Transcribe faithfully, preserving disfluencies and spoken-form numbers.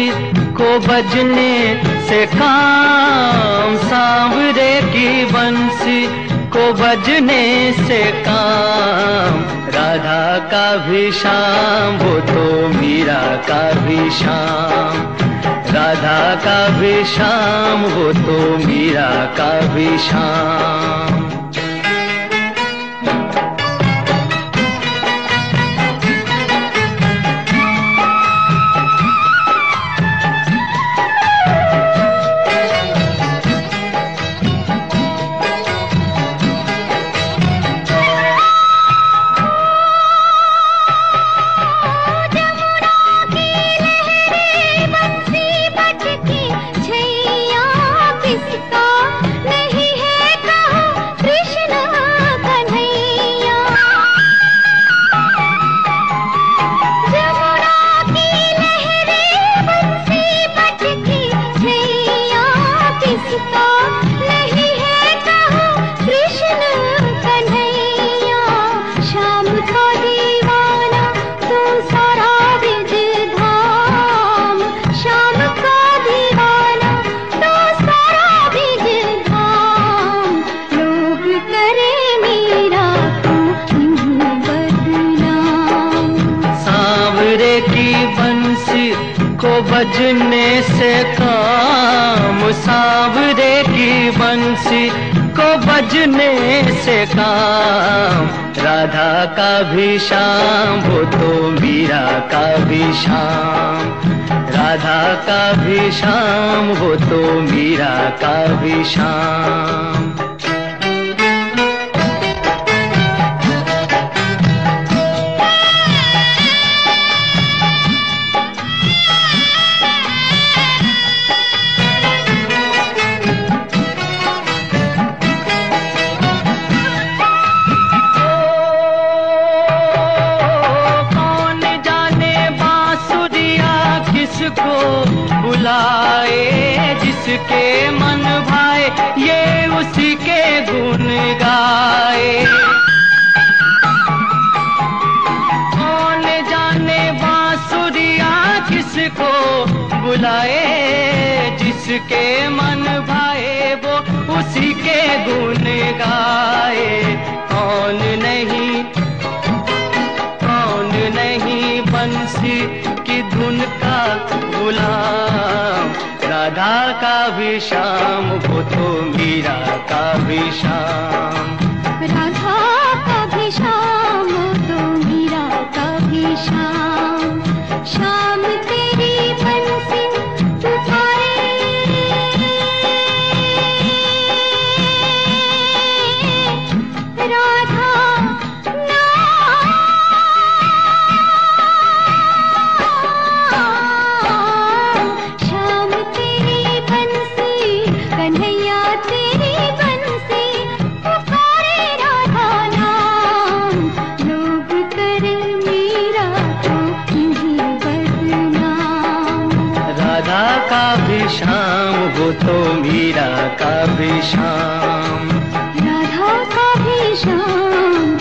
बंसी को बजने से काम, सांवरे की बंसी को बजने से काम। राधा का भी शाम वो तो मीरा का भी शाम, राधा का भी शाम वो तो मीरा का भी शाम। बजने से काम, सांवरे की बंसी को बजने से काम। राधा का भी शाम वो तो मीरा का भी शाम, राधा का भी शाम वो तो मीरा का भी शाम। बुलाए जिसके मन भाए ये उसी के गुण गाए। कौन जाने बांसुरिया किसको बुलाए, जिसके मन भाए वो उसी के गुण गाए। कौन नहीं कौन नहीं बंसी की धुन का गुलाम। राधा का भी शाम वो तो मीरा का भी शाम, राधा का भी शाम वो तो मीरा का भी शाम। शाम तेरी बंसी पुकारे, राधा शाम वो तो मीरा का भी शाम, राधा का भी शाम।